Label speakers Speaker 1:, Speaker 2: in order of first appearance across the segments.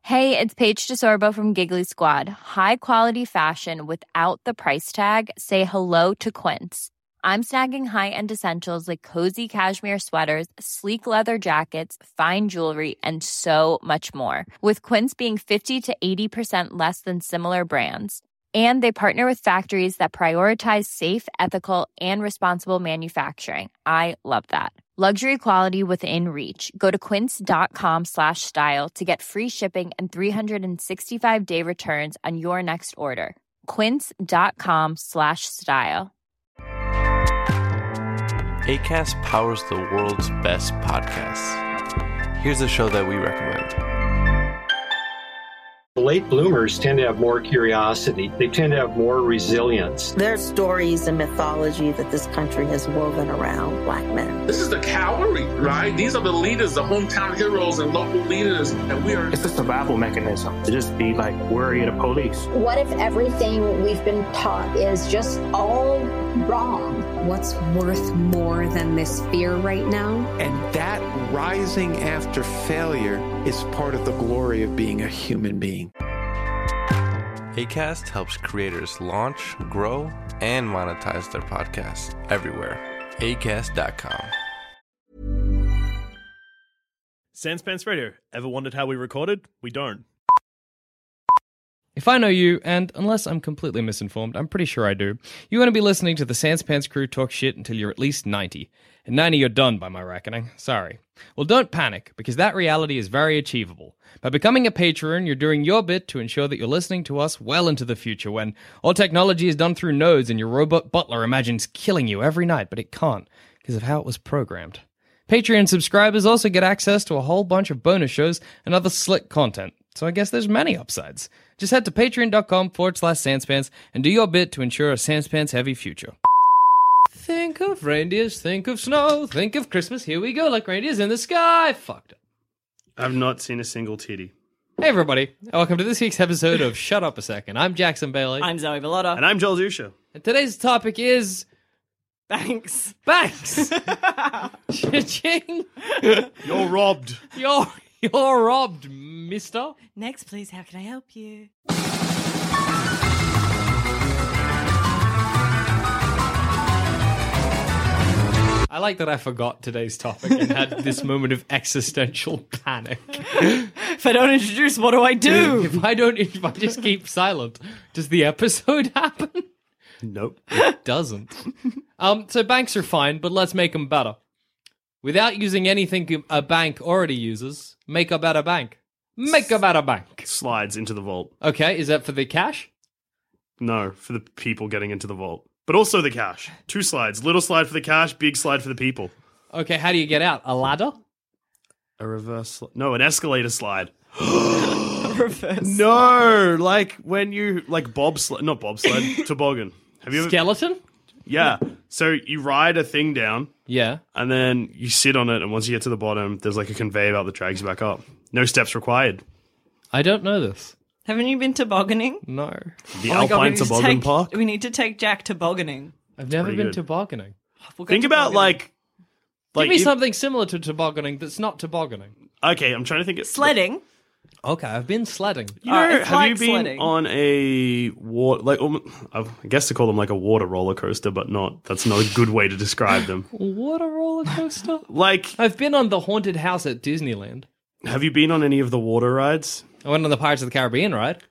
Speaker 1: Hey, it's Paige DeSorbo from Giggly Squad. High quality fashion without the price tag. Say hello to Quince. I'm snagging high-end essentials like cozy cashmere sweaters, sleek leather jackets, fine jewelry, and so much more. With Quince being 50 to 80% less than similar brands. And they partner with factories that prioritize safe, ethical, and responsible manufacturing. I love that. Luxury quality within reach. Go to quince.com/style to get free shipping and 365-day returns on your next order. Quince.com/style.
Speaker 2: Acast powers the world's best podcasts. Here's a show that we recommend.
Speaker 3: Late bloomers tend to have more curiosity. They tend to have more resilience.
Speaker 4: There's stories and mythology that this country has woven around Black men.
Speaker 5: This is the cavalry, right? These are the leaders, the hometown heroes and local leaders. And we are...
Speaker 6: It's a survival mechanism to just be like worry of the police.
Speaker 7: What if everything we've been taught is just all wrong?
Speaker 8: What's worth more than this fear right now?
Speaker 9: And that rising after failure is part of the glory of being a human being.
Speaker 2: Acast helps creators launch, grow, and monetize their podcasts everywhere. Acast.com.
Speaker 10: Sanspants Radio. Ever wondered how we recorded? We don't.
Speaker 11: If I know you, and unless I'm completely misinformed, I'm pretty sure I do, you want to be listening to the Sanspants crew talk shit until you're at least 90. And 90 you're done by my reckoning. Sorry. Well, don't panic, because that reality is very achievable. By becoming a patron, you're doing your bit to ensure that you're listening to us well into the future when all technology is done through nodes and your robot butler imagines killing you every night, but it can't, because of how it was programmed. Patreon subscribers also get access to a whole bunch of bonus shows and other slick content. So I guess there's many upsides. Just head to patreon.com/Sanspants and do your bit to ensure a Sanspants-heavy future. Think of reindeers, think of snow, think of Christmas, here we go, like reindeers in the sky. Fucked up.
Speaker 10: I've not seen a single titty.
Speaker 11: Hey everybody, welcome to this week's episode of Shut Up a Second. I'm Jackson Bailey.
Speaker 12: I'm Zoe Bellotta.
Speaker 10: And I'm Joel Zusha.
Speaker 11: And today's topic is...
Speaker 12: Banks.
Speaker 11: Banks! Cha-ching!
Speaker 10: You're robbed.
Speaker 11: You're robbed, mister.
Speaker 12: Next, please, how can I help you?
Speaker 11: I like that I forgot today's topic and had this moment of existential panic.
Speaker 12: If I don't introduce, what do I do?
Speaker 11: If I just keep silent, does the episode happen?
Speaker 10: Nope.
Speaker 11: It doesn't. So banks are fine, but let's make them better. Without using anything a bank already uses, make a better bank. Make a better bank.
Speaker 10: Slides into the vault.
Speaker 11: Okay, is that for the cash?
Speaker 10: No, for the people getting into the vault. But also the cash. 2 slides. Little slide for the cash, big slide for the people.
Speaker 11: Okay, how do you get out? A ladder?
Speaker 10: A reverse... No, an escalator slide.
Speaker 12: Reverse.
Speaker 10: No, like when you... Like bobsled... Not bobsled. Toboggan. Have you ever...
Speaker 11: Skeleton?
Speaker 10: Yeah. So you ride a thing down.
Speaker 11: Yeah.
Speaker 10: And then you sit on it, and once you get to the bottom, there's like a conveyor belt that drags you back up. No steps required.
Speaker 11: I don't know this.
Speaker 12: Haven't you been tobogganing?
Speaker 11: No.
Speaker 10: The Alpine Toboggan Park?
Speaker 12: We need to take Jack tobogganing.
Speaker 11: I've never been tobogganing.
Speaker 10: Think about like
Speaker 11: give me something similar to tobogganing that's not tobogganing.
Speaker 10: Okay, I'm trying to think of...
Speaker 12: Sledding?
Speaker 11: Okay, I've been sledding.
Speaker 10: You know,
Speaker 12: it's
Speaker 10: have
Speaker 12: like
Speaker 10: you been
Speaker 12: sledding.
Speaker 10: on a water, like I guess to call them like a water roller coaster, but not. That's not a good way to describe them.
Speaker 11: What a roller coaster!
Speaker 10: Like
Speaker 11: I've been on the haunted house at Disneyland.
Speaker 10: Have you been on any of the water rides?
Speaker 11: I went on the Pirates of the Caribbean ride.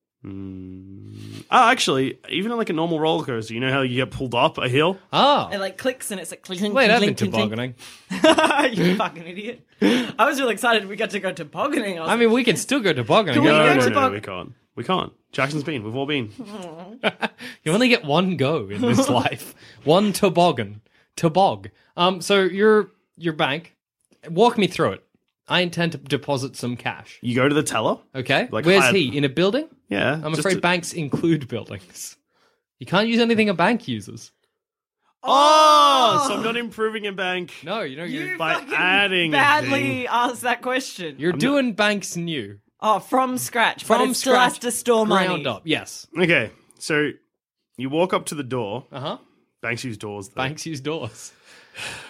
Speaker 10: Oh, actually, even on like a normal roller coaster, you know how you get pulled up a hill?
Speaker 11: Oh.
Speaker 12: It like clicks and it's like clink,
Speaker 11: Wait, I've been
Speaker 12: clink, clink,
Speaker 11: tobogganing.
Speaker 12: clink. You fucking idiot. I was really excited we got to go tobogganing.
Speaker 11: I mean, we can still go tobogganing.
Speaker 10: No, we can't. We can't. Jackson's been. We've all been.
Speaker 11: You only get one go in this life. One toboggan. Tobog. So your bank, walk me through it. I intend to deposit some cash.
Speaker 10: You go to the teller.
Speaker 11: Okay.
Speaker 10: Like
Speaker 11: Where's he? In a building?
Speaker 10: Yeah.
Speaker 11: I'm afraid banks include buildings. You can't use anything a bank uses.
Speaker 10: Oh, so I'm not improving a bank.
Speaker 11: No, you're
Speaker 10: by adding
Speaker 12: badly asked that question.
Speaker 11: You're doing banks new.
Speaker 12: Oh, from scratch. But it still has to store money.
Speaker 11: Ground up, yes.
Speaker 10: Okay, so you walk up to the door.
Speaker 11: Uh-huh.
Speaker 10: Banks use doors. Though.
Speaker 11: Banks use doors.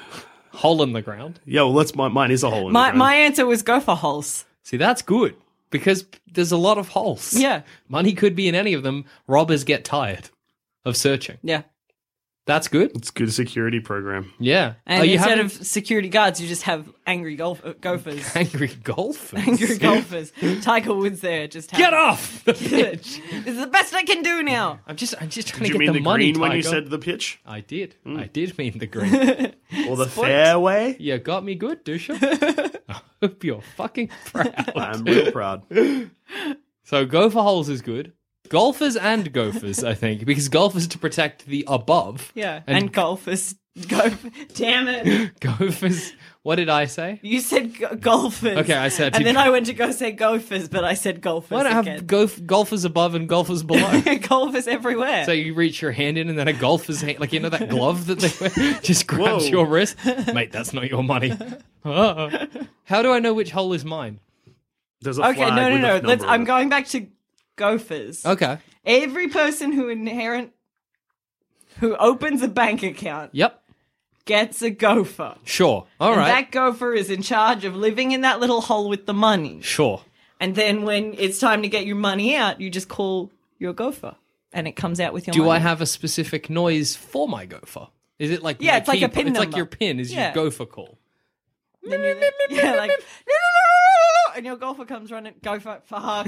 Speaker 11: Hole in the ground.
Speaker 10: Yeah, well, mine is a hole in the ground.
Speaker 12: My answer was go for holes.
Speaker 11: See, that's good. Because there's a lot of holes.
Speaker 12: Yeah.
Speaker 11: Money could be in any of them. Robbers get tired of searching.
Speaker 12: Yeah.
Speaker 11: That's good.
Speaker 10: It's a good security program.
Speaker 11: Yeah.
Speaker 12: And instead of security guards, you just have angry gophers.
Speaker 11: Angry golfers.
Speaker 12: Angry golfers. Tiger Woods there. Just
Speaker 11: Get off the
Speaker 12: pitch. This is the best I can do now.
Speaker 11: I'm just trying
Speaker 10: Did
Speaker 11: to
Speaker 10: you
Speaker 11: get
Speaker 10: mean
Speaker 11: the
Speaker 10: the
Speaker 11: money,
Speaker 10: green when you
Speaker 11: Tiger.
Speaker 10: said the pitch?
Speaker 11: I did. I did mean the green.
Speaker 10: Or the fairway?
Speaker 11: You got me good, Dusha. I hope you're fucking proud.
Speaker 10: I'm real proud.
Speaker 11: So gopher holes is good. Golfers and gophers, I think, because golfers to protect the above.
Speaker 12: Yeah, and golfers. Damn it.
Speaker 11: Gophers. What did I say?
Speaker 12: You said golfers.
Speaker 11: Okay, I said...
Speaker 12: And then I went to go say gophers, but I said golfers
Speaker 11: Why don't I
Speaker 12: again.
Speaker 11: have golfers above and golfers below?
Speaker 12: Golfers everywhere.
Speaker 11: So you reach your hand in and then a golfer's hand, like, you know that glove that they wear just grabs
Speaker 10: Whoa.
Speaker 11: your wrist? Mate, that's not your money. How do I know which hole is mine?
Speaker 10: There's a
Speaker 12: Okay,
Speaker 10: flag
Speaker 12: no.
Speaker 10: with a
Speaker 12: Let's.
Speaker 10: number on
Speaker 12: I'm
Speaker 10: it.
Speaker 12: going back to gophers.
Speaker 11: Okay.
Speaker 12: Every person who opens a bank account
Speaker 11: Yep.
Speaker 12: gets a gopher.
Speaker 11: Sure. All
Speaker 12: and
Speaker 11: right.
Speaker 12: that gopher is in charge of living in that little hole with the money.
Speaker 11: Sure.
Speaker 12: And then when it's time to get your money out, you just call your gopher, and it comes out with your money.
Speaker 11: Do I have a specific noise for my gopher? Is it like
Speaker 12: Yeah,
Speaker 11: my
Speaker 12: it's like a
Speaker 11: key-
Speaker 12: pin
Speaker 11: It's like
Speaker 12: number.
Speaker 11: your pin is
Speaker 12: Yeah.
Speaker 11: your gopher call.
Speaker 12: Then you, yeah, like, and your golfer comes running, gopher, fuck.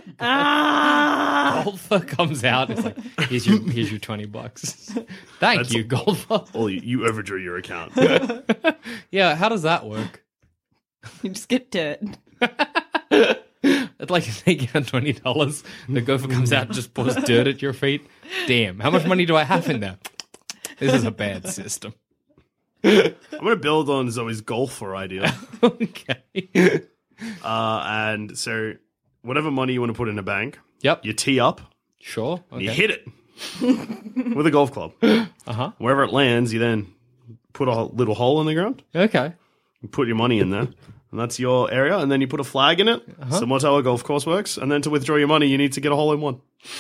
Speaker 11: Golfer comes out. It's like, here's your $20. Thank you, golfer.
Speaker 10: Oh, you overdrew your account.
Speaker 11: Yeah, how does that work?
Speaker 12: You just get dirt.
Speaker 11: It's like if they get $20, the gopher comes out and just pours dirt at your feet. Damn, how much money do I have in there? This is a bad system.
Speaker 10: I'm going to build on Zoe's golfer idea.
Speaker 11: Okay.
Speaker 10: And so, whatever money you want to put in a bank,
Speaker 11: Yep.
Speaker 10: you tee up,
Speaker 11: Sure.
Speaker 10: and
Speaker 11: Okay.
Speaker 10: you hit it with a golf club.
Speaker 11: Uh-huh.
Speaker 10: Wherever it lands, you then put a little hole in the ground,
Speaker 11: Okay.
Speaker 10: you put your money in there, and that's your area, and then you put a flag in it, similar to how a golf course works, and then to withdraw your money, you need to get a hole in one.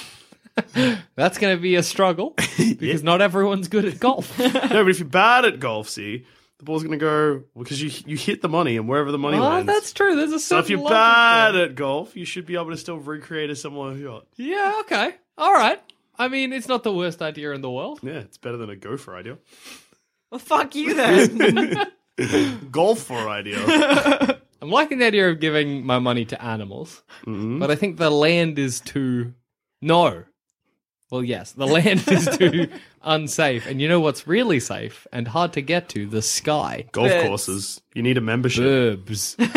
Speaker 11: That's going to be a struggle because not everyone's good at golf.
Speaker 10: No, but if you're bad at golf, see, the ball's going to go, because you hit the money, and wherever the money
Speaker 11: Oh,
Speaker 10: lands.
Speaker 11: that's true. There's a
Speaker 10: So if
Speaker 11: certain
Speaker 10: you're
Speaker 11: logic
Speaker 10: bad
Speaker 11: there.
Speaker 10: at golf, you should be able to still recreate a similar shot.
Speaker 11: Yeah, okay. All right. I mean, it's not the worst idea in the world.
Speaker 10: Yeah, it's better than a gopher idea.
Speaker 12: Well, fuck you then.
Speaker 10: Golfer idea.
Speaker 11: I'm liking the idea of giving my money to animals, but I think the land is too... No. Well, yes, the land is too unsafe. And you know what's really safe and hard to get to? The sky.
Speaker 10: Golf
Speaker 12: Birds.
Speaker 10: courses. You need a membership.
Speaker 11: Birds.
Speaker 12: We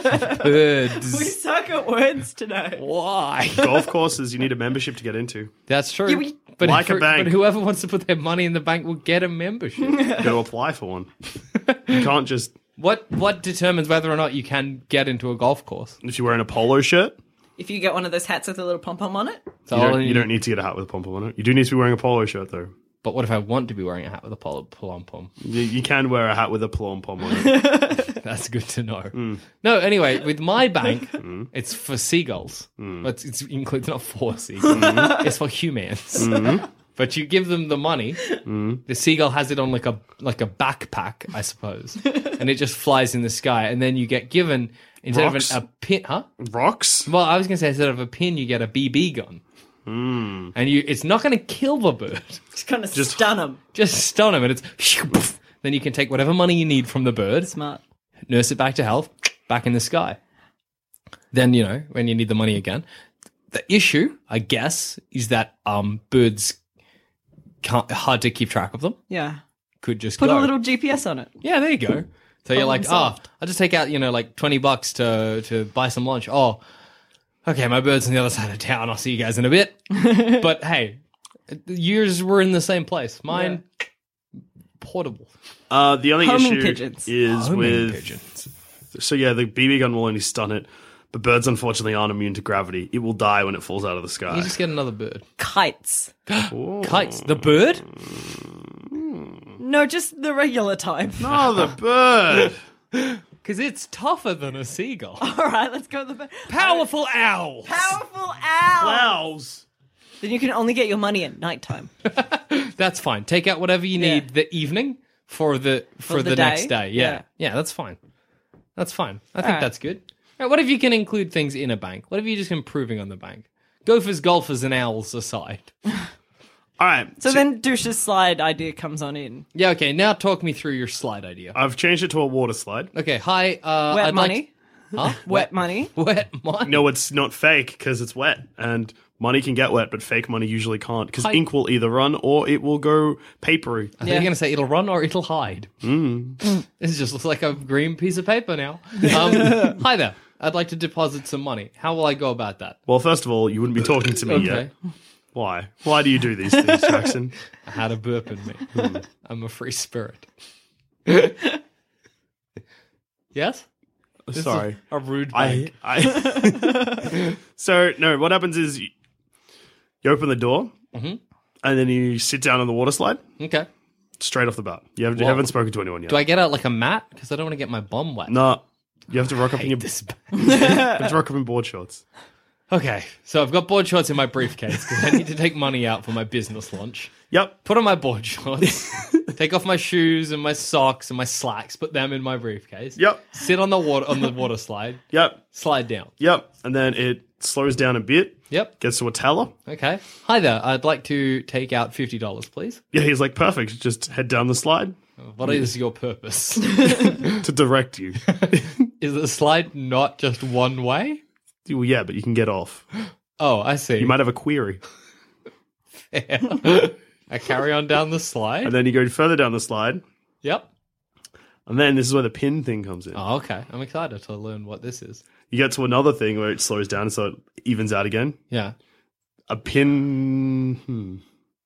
Speaker 11: Birds.
Speaker 12: suck at words today.
Speaker 11: Why?
Speaker 10: Golf courses, you need a membership to get into.
Speaker 11: That's true.
Speaker 12: Yeah, we-
Speaker 11: but
Speaker 10: Like a bank.
Speaker 11: But whoever wants to put their money in the bank will get a membership.
Speaker 10: You got to apply for one. You can't just...
Speaker 11: What determines whether or not you can get into a golf course?
Speaker 10: If you're wearing a polo shirt,
Speaker 12: If you get one of those hats with a little pom-pom on it.
Speaker 11: So
Speaker 10: you don't need to get a hat with a pom-pom on it. You do need to be wearing a polo shirt, though.
Speaker 11: But what if I want to be wearing a hat with a pom-pom?
Speaker 10: You can wear a hat with a pom-pom on it.
Speaker 11: That's good to know. No, anyway, with my bank, it's for seagulls. But it's not for seagulls. It's for humans. But you give them the money. The seagull has it on like a backpack, I suppose, and it just flies in the sky. And then you get given instead
Speaker 10: Rocks?
Speaker 11: of a pin, huh?
Speaker 10: Rocks?
Speaker 11: Well, I was going to say instead of a pin, you get a BB gun. And it's not going to kill the bird.
Speaker 12: Just kind of stun them.
Speaker 11: Just stun him, and it's then you can take whatever money you need from the bird,
Speaker 12: Smart.
Speaker 11: nurse it back to health, back in the sky. Then, when you need the money again. The issue, I guess, is that birds hard to keep track of them.
Speaker 12: Yeah.
Speaker 11: Could just
Speaker 12: Put
Speaker 11: go.
Speaker 12: a little GPS on it.
Speaker 11: Yeah, there you go. So you're like,
Speaker 12: solved.
Speaker 11: I'll just take out, like $20 to buy some lunch. Oh, okay, my bird's on the other side of town. I'll see you guys in a bit. But hey, yours were in the same place. Mine, portable.
Speaker 10: The only
Speaker 12: Homing
Speaker 10: issue
Speaker 12: pigeons.
Speaker 10: is
Speaker 11: Homing
Speaker 10: with...
Speaker 11: pigeons.
Speaker 10: So yeah, the BB gun will only stun it, but birds unfortunately aren't immune to gravity. It will die when it falls out of the sky.
Speaker 11: You just get another bird.
Speaker 12: Kites.
Speaker 11: Kites. The bird?
Speaker 12: No, just the regular type.
Speaker 10: Oh, the bird!
Speaker 11: Because it's tougher than a seagull.
Speaker 12: All right, let's go with the
Speaker 11: Powerful owls.
Speaker 12: powerful owl.
Speaker 10: Owls!
Speaker 12: Then you can only get your money at nighttime.
Speaker 11: That's fine. Take out whatever you need the evening for the
Speaker 12: the
Speaker 11: next
Speaker 12: day?
Speaker 11: day. Yeah, that's fine. That's fine. I think
Speaker 12: Alright.
Speaker 11: that's good. Right, what if you can include things in a bank? What if you're just improving on the bank? Gophers, golfers, and owls aside.
Speaker 10: All right.
Speaker 12: So then Douche's slide idea comes on in.
Speaker 11: Yeah, okay, now talk me through your slide idea.
Speaker 10: I've changed it to a water slide.
Speaker 11: Okay, hi.
Speaker 12: Wet
Speaker 11: I'd
Speaker 12: money.
Speaker 11: Huh?
Speaker 12: Wet money.
Speaker 11: Wet money?
Speaker 10: No, it's not fake because it's wet. And money can get wet, but fake money usually can't because ink will either run or it will go papery.
Speaker 11: I think you're going to say it'll run or it'll hide. This just looks like a green piece of paper now. Hi there. I'd like to deposit some money. How will I go about that?
Speaker 10: Well, first of all, you wouldn't be talking to me yet. Why? Why do you do these things, Jackson?
Speaker 11: I had a burp in me. I'm a free spirit. Yes? This
Speaker 10: Sorry.
Speaker 11: is a rude bank.
Speaker 10: So, no, what happens is you open the door and then you sit down on the water slide.
Speaker 11: Okay.
Speaker 10: Straight off the bat. You haven't spoken to anyone yet.
Speaker 11: Do I get out like a mat? Because I don't want to get my bum wet.
Speaker 10: No. You have to rock up in your you have to rock up in board shorts.
Speaker 11: Okay, so I've got board shorts in my briefcase because I need to take money out for my business lunch.
Speaker 10: Yep.
Speaker 11: Put on my board shorts, take off my shoes and my socks and my slacks, put them in my briefcase.
Speaker 10: Yep.
Speaker 11: Sit on the water slide.
Speaker 10: Yep.
Speaker 11: Slide down.
Speaker 10: Yep. And then it slows down a bit.
Speaker 11: Yep.
Speaker 10: Gets to a teller.
Speaker 11: Okay. Hi there. I'd like to take out $50, please.
Speaker 10: Yeah, he's like, perfect. Just head down the slide.
Speaker 11: What is your purpose?
Speaker 10: To direct you.
Speaker 11: Is the slide not just one way?
Speaker 10: Well, yeah, but you can get off.
Speaker 11: Oh, I see.
Speaker 10: You might have a query.
Speaker 11: Fair. I carry on down the slide.
Speaker 10: And then you go further down the slide.
Speaker 11: Yep.
Speaker 10: And then this is where the pin thing comes in.
Speaker 11: Oh, okay. I'm excited to learn what this is.
Speaker 10: You get to another thing where it slows down so it evens out again.
Speaker 11: Yeah.
Speaker 10: A pin...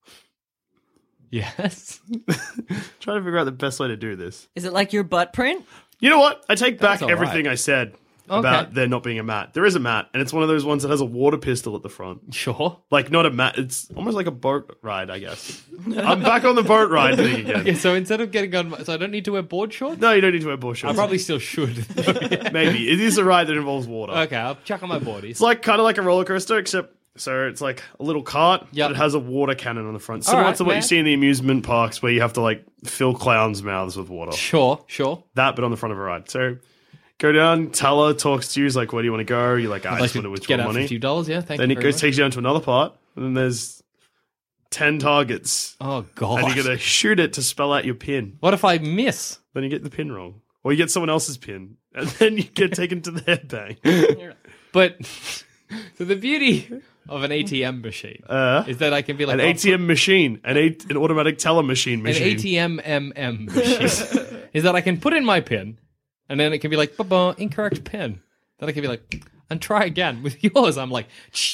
Speaker 11: Yes.
Speaker 10: Trying to figure out the best way to do this.
Speaker 12: Is it like your butt print?
Speaker 10: You know what? I take back
Speaker 11: That's all
Speaker 10: everything
Speaker 11: right.
Speaker 10: I said about there not being a mat. There is a mat, and it's one of those ones that has a water pistol at the front.
Speaker 11: Sure.
Speaker 10: Like, not a mat. It's almost like a boat ride, I guess. I'm back on the boat ride thing again.
Speaker 11: Okay, so instead of getting on... So I don't need to wear board shorts?
Speaker 10: No, you don't need to wear board
Speaker 11: I
Speaker 10: shorts.
Speaker 11: probably still should.
Speaker 10: Maybe. It is a ride that involves water.
Speaker 11: Okay, I'll chuck on my boardies.
Speaker 10: It's like kind of like a roller coaster, except... So it's like a little cart,
Speaker 11: Yep.
Speaker 10: but it has a water cannon on the front. Similar
Speaker 11: right,
Speaker 10: to what you
Speaker 11: man.
Speaker 10: see in the amusement parks where you have to like fill clowns' mouths with water.
Speaker 11: Sure.
Speaker 10: That, but on the front of a ride. So go down, teller talks to you, he's like, where do you want to go? You're like, I just want to withdraw
Speaker 11: get out
Speaker 10: money.
Speaker 11: $50, yeah, thank
Speaker 10: Then
Speaker 11: you
Speaker 10: it
Speaker 11: very
Speaker 10: goes, takes you down to another part, and then there's 10 targets.
Speaker 11: Oh, God.
Speaker 10: And you got to shoot it to spell out your pin.
Speaker 11: What if I miss?
Speaker 10: Then you get the pin wrong. Or you get someone else's pin, and then you get taken to their bank.
Speaker 11: But, so the beauty of an ATM machine is that I can be like...
Speaker 10: An ATM machine, an automatic teller machine.
Speaker 11: An ATM machine is that I can put in my pin, and then it can be like, incorrect pin. Then I can be like, and try again. With yours, I'm like,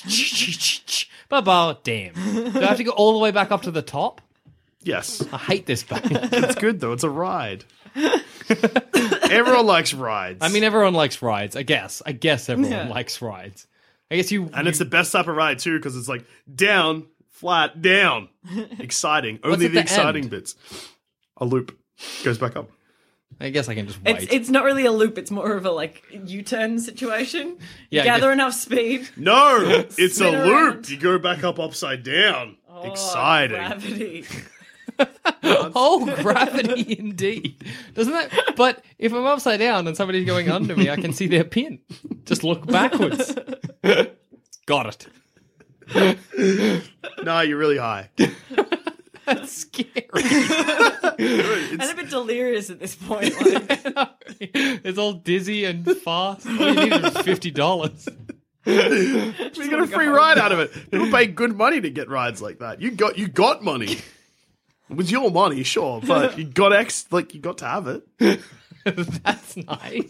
Speaker 11: damn. Do I have to go all the way back up to the top?
Speaker 10: Yes.
Speaker 11: I hate this bank.
Speaker 10: It's good, though. It's a ride. Everyone likes rides.
Speaker 11: I mean, everyone likes rides. I guess everyone likes rides. I guess
Speaker 10: And it's the best type of ride, too, because it's like down, flat, down. Exciting. Only
Speaker 11: at
Speaker 10: the
Speaker 11: the
Speaker 10: exciting
Speaker 11: end?
Speaker 10: bits. A loop. Goes back up.
Speaker 11: I guess I can just wait.
Speaker 12: It's not really a loop. It's more of a like U-turn situation.
Speaker 11: Yeah,
Speaker 12: Gather enough speed.
Speaker 10: No, it's a
Speaker 12: Spin
Speaker 10: loop.
Speaker 12: around.
Speaker 10: You go back up upside down. Exciting.
Speaker 12: Gravity.
Speaker 11: Oh, gravity indeed. Doesn't that? But if I'm upside down and somebody's going under me, I can see their pin. Just look backwards. Got it.
Speaker 10: No, you're really high.
Speaker 11: That's scary.
Speaker 12: I'm a bit delirious at this point. Like.
Speaker 11: It's all dizzy and fast. All you need is $50.
Speaker 10: You got a free ride out of it. People pay good money to get rides like that. You got money. It was your money, sure, but you got you got to have it.
Speaker 11: That's nice.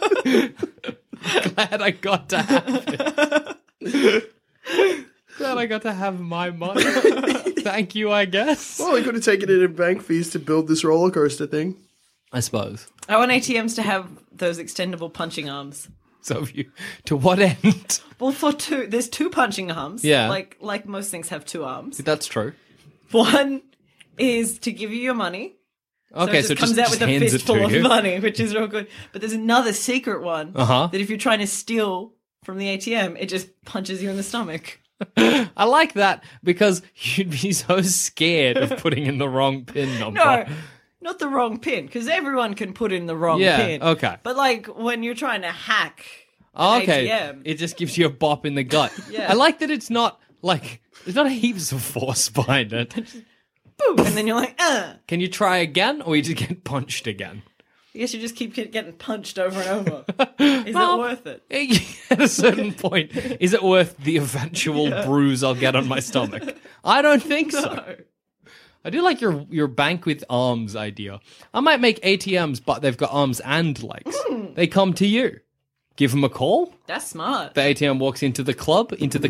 Speaker 11: Glad I got to have it. Glad I got to have my money. Thank you, I guess.
Speaker 10: Well, you could have taken it in bank fees to build this roller coaster thing.
Speaker 11: I suppose.
Speaker 12: I want ATMs to have those extendable punching arms.
Speaker 11: So to what end?
Speaker 12: Well, there's two punching arms.
Speaker 11: Yeah.
Speaker 12: Like most things have two arms.
Speaker 11: That's true.
Speaker 12: One is to give you your money.
Speaker 11: Okay,
Speaker 12: so it comes out with a fistful of money, which is real good. But there's another secret one that if you're trying to steal from the ATM, it just punches you in the stomach.
Speaker 11: I like that because you'd be so scared of putting in the wrong PIN number.
Speaker 12: No, not the wrong PIN, because everyone can put in the wrong PIN.
Speaker 11: Okay.
Speaker 12: But like when you're trying to hack
Speaker 11: Oh, okay.
Speaker 12: ATM.
Speaker 11: It just gives you a bop in the gut.
Speaker 12: Yeah.
Speaker 11: I like that it's not like there's not heaps of force behind it.
Speaker 12: Boom, and then you're like,
Speaker 11: Can you try again, or you just get punched again?
Speaker 12: I guess you just keep getting punched over and over. Is it worth it?
Speaker 11: At a certain point, is it worth the eventual bruise I'll get on my stomach? I don't think so. I do like your bank with arms idea. I might make ATMs, but they've got arms and legs. They come to you. Give them a call.
Speaker 12: That's smart.
Speaker 11: The ATM walks into the club.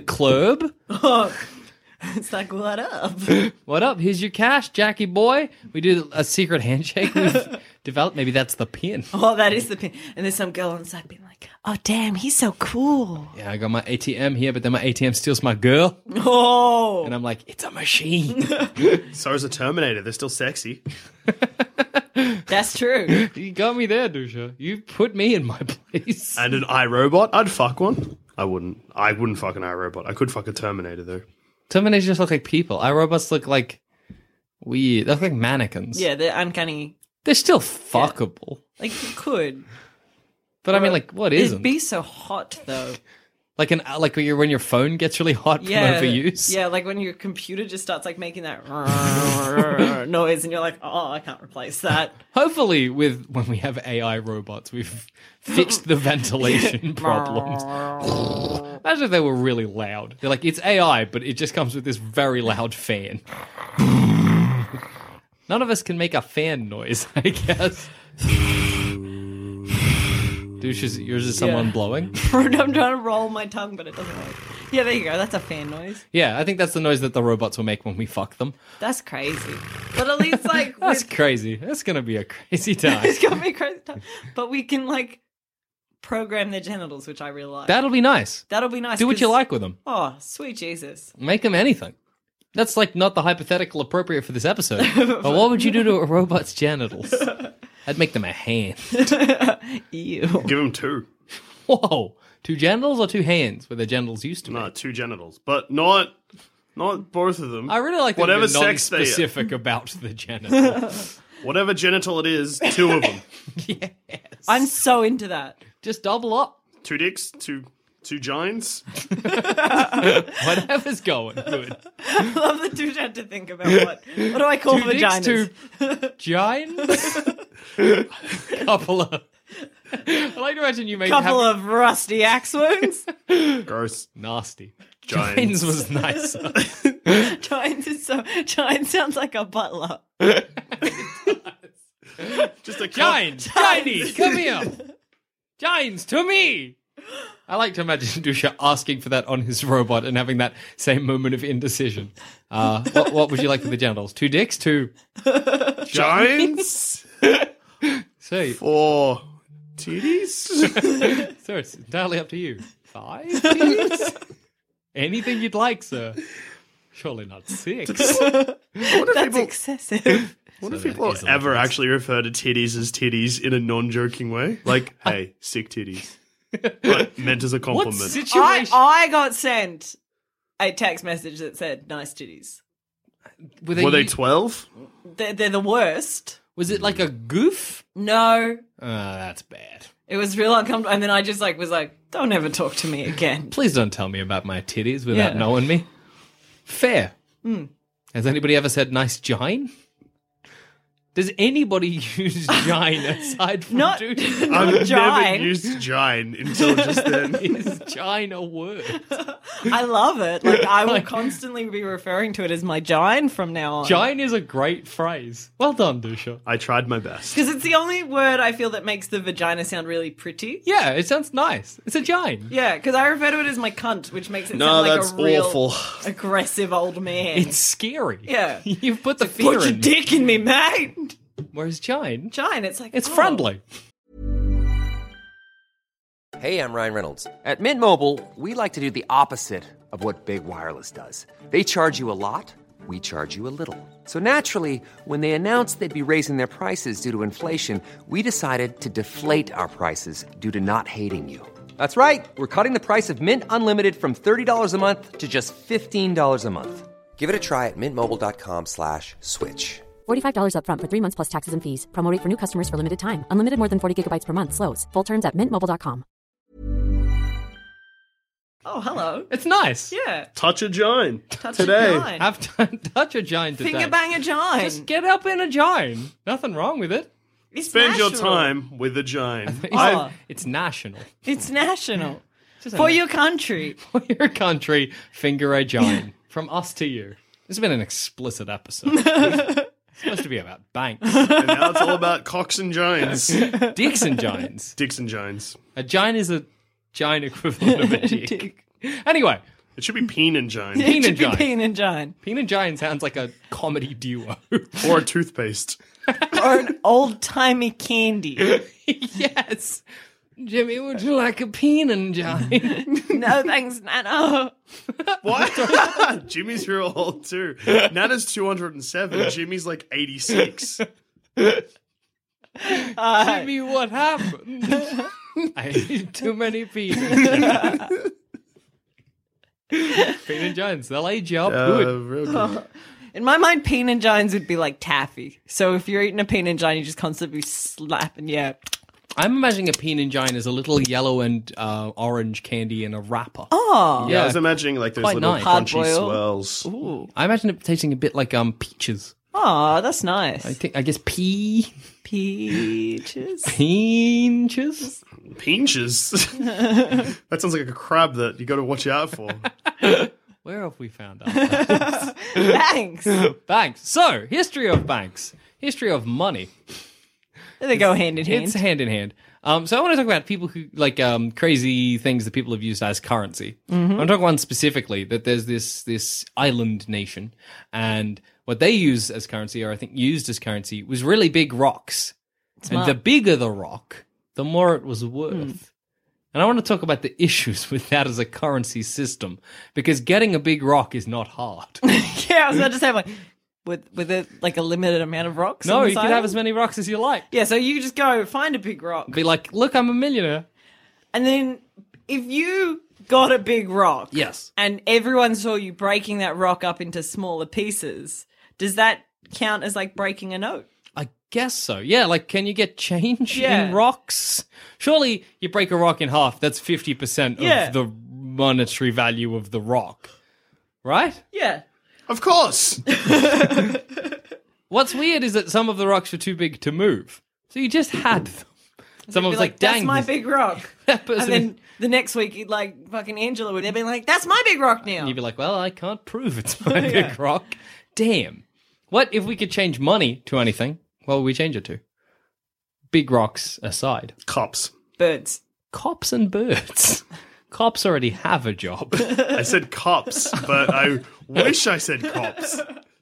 Speaker 12: It's like, what up?
Speaker 11: What up? Here's your cash, Jackie boy. We do a secret handshake we've developed. Maybe that's the pin.
Speaker 12: Oh, that is the pin. And there's some girl on the side being like, oh, damn, he's so cool.
Speaker 11: Yeah, I got my ATM here, but then my ATM steals my girl.
Speaker 12: Oh.
Speaker 11: And I'm like, it's a machine.
Speaker 10: So is a Terminator. They're still sexy.
Speaker 12: That's true.
Speaker 11: You got me there, Dusha. You put me in my place.
Speaker 10: And an iRobot? I'd fuck one. I wouldn't fuck an iRobot. I could fuck a Terminator, though.
Speaker 11: Terminators just look like people. iRobots look like weird. They look like mannequins.
Speaker 12: Yeah, they're uncanny.
Speaker 11: They're still fuckable.
Speaker 12: Yeah. Like, you could.
Speaker 11: But I mean, like, what isn't?
Speaker 12: It'd be so hot, though.
Speaker 11: Like when your phone gets really hot from overuse?
Speaker 12: Yeah, like when your computer just starts, like, making that noise, and you're like, oh, I can't replace that.
Speaker 11: Hopefully, when we have AI robots, we've fixed the ventilation problems. Imagine if they were really loud. They're like, it's AI, but it just comes with this very loud fan. None of us can make a fan noise, I guess. Yours is someone blowing?
Speaker 12: I'm trying to roll my tongue, but it doesn't work. Yeah, there you go. That's a fan noise.
Speaker 11: Yeah, I think that's the noise that the robots will make when we fuck them.
Speaker 12: That's crazy. But at least, like...
Speaker 11: That's crazy. That's going to be a crazy time.
Speaker 12: It's going to be a crazy time. But we can, like, program their genitals, which I really like.
Speaker 11: That'll be nice.
Speaker 12: That'll be nice.
Speaker 11: Do what you like with them.
Speaker 12: Oh, sweet Jesus.
Speaker 11: Make them anything. That's, like, not the hypothetical appropriate for this episode. But what would you do to a robot's genitals? I'd make them a hand.
Speaker 12: Ew.
Speaker 10: Give them 2.
Speaker 11: Whoa. 2 genitals or 2 hands where their genitals used to be?
Speaker 10: No, 2 genitals. But not both of them.
Speaker 11: I really like that
Speaker 10: whatever
Speaker 11: you're non-specific about the genital.
Speaker 10: Whatever genital it is, 2 of them.
Speaker 11: Yes.
Speaker 12: I'm so into that.
Speaker 11: Just double up.
Speaker 10: 2 dicks, 2 giants.
Speaker 11: Whatever's going. Good.
Speaker 12: I love that you had to think about what do I call
Speaker 11: 2
Speaker 12: vaginas?
Speaker 11: Dicks, 2 giants. Couple of... I like to imagine you make
Speaker 12: couple of rusty axe wounds.
Speaker 10: Gross.
Speaker 11: Nasty.
Speaker 10: Giants
Speaker 11: was nicer.
Speaker 12: Giant sounds like a butler.
Speaker 10: Just a
Speaker 11: Giant, Chinese, come here. Giants, to me. I like to imagine Dusha asking for that on his robot and having that same moment of indecision. What would you like for the genitals? 2 dicks, 2
Speaker 10: giants?
Speaker 11: So
Speaker 10: 4 titties?
Speaker 11: So it's entirely up to you. 5 titties? Anything you'd like, sir. Surely not 6.
Speaker 12: That's excessive.
Speaker 10: What if people ever actually refer to titties as titties in a non-joking way? Like, hey, sick titties. But meant as a compliment.
Speaker 11: What situation?
Speaker 12: I got sent a text message that said, nice titties.
Speaker 10: Were they 12?
Speaker 12: They're the worst.
Speaker 11: Was it like a goof?
Speaker 12: No.
Speaker 11: That's bad.
Speaker 12: It was real uncomfortable. And then I just was like, don't ever talk to me again.
Speaker 11: Please don't tell me about my titties without knowing me. Fair. Has anybody ever said nice gine? Does anybody use gine aside from dude?
Speaker 10: I've never used gine until just then.
Speaker 11: Is gine a word?
Speaker 12: I love it. Like, I will constantly be referring to it as my gine from now on.
Speaker 11: Gine is a great phrase. Well done, Dusha.
Speaker 10: I tried my best.
Speaker 12: Because it's the only word I feel that makes the vagina sound really pretty.
Speaker 11: Yeah, it sounds nice. It's a gine.
Speaker 12: Yeah, because I refer to it as my cunt, which makes it sound like a real
Speaker 10: awful.
Speaker 12: Aggressive old man.
Speaker 11: It's scary.
Speaker 12: Yeah.
Speaker 11: You've put the fear
Speaker 12: Put your
Speaker 11: in
Speaker 12: dick in me, mate.
Speaker 11: Whereas gine,
Speaker 12: it's like
Speaker 11: it's friendly.
Speaker 13: Hey, I'm Ryan Reynolds. At Mint Mobile, we like to do the opposite of what Big Wireless does. They charge you a lot, we charge you a little. So naturally, when they announced they'd be raising their prices due to inflation, we decided to deflate our prices due to not hating you. That's right. We're cutting the price of Mint Unlimited from $30 a month to just $15 a month. Give it a try at mintmobile.com/switch.
Speaker 14: $45 up front for 3 months plus taxes and fees. Promo rate for new customers for limited time. Unlimited more than 40 gigabytes per month. Slows full terms at mintmobile.com.
Speaker 12: Oh, hello.
Speaker 11: It's nice.
Speaker 12: Yeah.
Speaker 10: Touch a giant
Speaker 12: Touch
Speaker 10: today.
Speaker 12: a giant.
Speaker 11: Have touch a giant today.
Speaker 12: Finger bang a giant.
Speaker 11: Just get up in a giant. Nothing wrong with it.
Speaker 12: It's
Speaker 10: Spend your
Speaker 12: national.
Speaker 10: time with a giant.
Speaker 11: It's national.
Speaker 12: It's national.
Speaker 11: Just
Speaker 12: For your country.
Speaker 11: For your country, finger a giant. From us to you. This has been an explicit episode. It's supposed to be about banks.
Speaker 10: And now it's all about cocks and giants.
Speaker 11: Dicks and giants.
Speaker 10: Dicks and giants.
Speaker 11: A giant is a giant equivalent of a dick. Anyway.
Speaker 10: It should be peen and giant.
Speaker 12: It should be Peen and Giant.
Speaker 11: Peen and Giant sounds like a comedy duo.
Speaker 10: Or a toothpaste.
Speaker 12: Or an old-timey candy.
Speaker 11: Yes. Jimmy, would you like a Peen and Giant?
Speaker 12: No, thanks, Nana.
Speaker 10: What? Jimmy's real old too. Nana's 207. Jimmy's like 86.
Speaker 11: Jimmy, what happened? I ate too many Peen and Giants. Peen and Giants, they'll age you up good.
Speaker 10: Real good.
Speaker 12: In my mind, Peen and Giants would be like taffy. So if you're eating a Peen and Giant, you just constantly slapping,
Speaker 11: I'm imagining a Peen and Giant as a little yellow and orange candy in a wrapper.
Speaker 12: Oh.
Speaker 10: Yeah, I was imagining like those
Speaker 11: Quite
Speaker 10: little
Speaker 11: nice.
Speaker 10: crunchy
Speaker 12: Hard-boiled.
Speaker 10: swirls.
Speaker 12: Ooh.
Speaker 11: I imagine it tasting a bit like peaches.
Speaker 12: Oh, that's nice.
Speaker 11: I guess peaches. Peaches?
Speaker 10: Peaches? That sounds like a crab that you got to watch out for.
Speaker 11: Where have we found ourselves?
Speaker 12: Thanks.
Speaker 11: Banks. So, history of banks. History of money.
Speaker 12: They go hand in hand.
Speaker 11: It's hand in hand. So I want to talk about people who, like, crazy things that people have used as currency.
Speaker 12: Mm-hmm.
Speaker 11: I'm talking one specifically, that there's this island nation, and what they use as currency, or I think used as currency, was really big rocks.
Speaker 12: Smart.
Speaker 11: And the bigger the rock, the more it was worth. And I want to talk about the issues with that as a currency system, because getting a big rock is not hard.
Speaker 12: Yeah, I was about to say, like, with it like a limited amount of rocks.
Speaker 11: No,
Speaker 12: on
Speaker 11: you
Speaker 12: this
Speaker 11: can have
Speaker 12: island?
Speaker 11: as many rocks as you like.
Speaker 12: Yeah, so you just go find a big rock,
Speaker 11: Be like, look, I'm a millionaire.
Speaker 12: and then if you got a big rock,
Speaker 11: Yes.
Speaker 12: and everyone saw you breaking that rock up into smaller pieces, does that count as like breaking a note?
Speaker 11: I guess so. Yeah, like, can you get change
Speaker 12: Yeah.
Speaker 11: in rocks? Surely you break a rock in half, that's 50%
Speaker 12: Yeah.
Speaker 11: of the monetary value of the rock. Right?
Speaker 12: Yeah.
Speaker 10: Of course.
Speaker 11: What's weird is that some of the rocks were too big to move. So you just had them. Someone was
Speaker 12: Be
Speaker 11: like, dang.
Speaker 12: that's my big rock.
Speaker 11: that person
Speaker 12: And then the next week, you'd like fucking Angela would be like, that's my big rock now.
Speaker 11: And you'd be like, well, I can't prove it's my
Speaker 12: Yeah.
Speaker 11: big rock. Damn. What if we could change money to anything? What would we change it to? Big rocks aside.
Speaker 10: Cops.
Speaker 12: Birds.
Speaker 11: Cops and birds. Cops already have a job.
Speaker 10: I said cops, but I wish I said cops.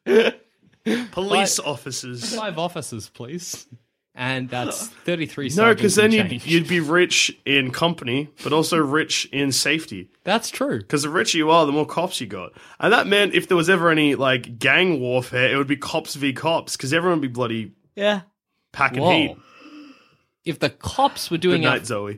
Speaker 10: Police officers.
Speaker 11: 5 officers, please. And that's 33
Speaker 10: No, because then
Speaker 11: sergeants and
Speaker 10: you'd be rich in company, but also rich in safety.
Speaker 11: That's true.
Speaker 10: Because the richer you are, the more cops you got. And that meant if there was ever any like gang warfare, it would be cops v cops, because everyone would be bloody
Speaker 12: Yeah.
Speaker 10: packing
Speaker 11: Whoa.
Speaker 10: heat.
Speaker 11: If the cops were
Speaker 10: Good
Speaker 11: doing
Speaker 10: night, Zoe.